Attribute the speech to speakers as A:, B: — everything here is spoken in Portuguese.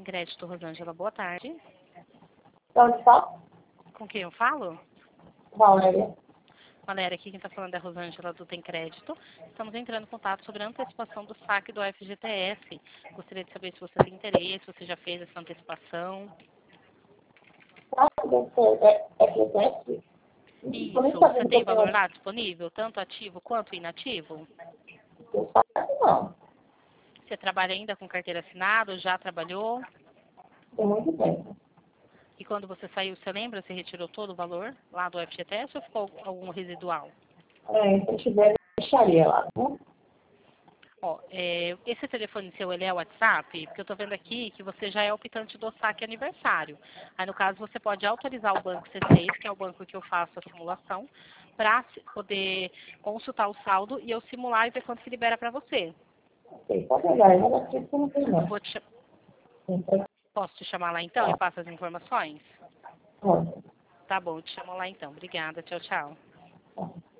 A: Crédito, Rosângela. Boa tarde.
B: Onde está?
A: Com quem eu falo?
B: Valéria.
A: Valéria, aqui quem está falando é a Rosângela do Tem Crédito. Estamos entrando em contato sobre a antecipação do saque do FGTS. Gostaria de saber se você tem interesse, se você já fez essa antecipação.
B: FGTS?
A: Isso, você tem valor lá disponível, tanto ativo quanto inativo?
B: Não,
A: Você trabalha ainda com carteira assinada ou já trabalhou?
B: tem muito tempo.
A: E quando você saiu, você lembra se retirou todo o valor lá do FGTS ou ficou algum residual?
B: Se tiver, eu deixaria lá, né?
A: Ó, esse telefone seu, ele é o WhatsApp? Porque eu estou vendo aqui que você já é optante do saque aniversário. Aí, no caso, você pode autorizar o banco C6, que é o banco que eu faço a simulação, para poder consultar o saldo e eu simular e ver quanto que libera para você.
B: Ok, pode olhar, mas aqui você não tem
A: Eu
B: não.
A: vou te,
B: Então,
A: posso te chamar lá então e passo as informações?
B: pode.
A: Tá bom, te chamo lá então. Obrigada, tchau, tchau.
B: Tá.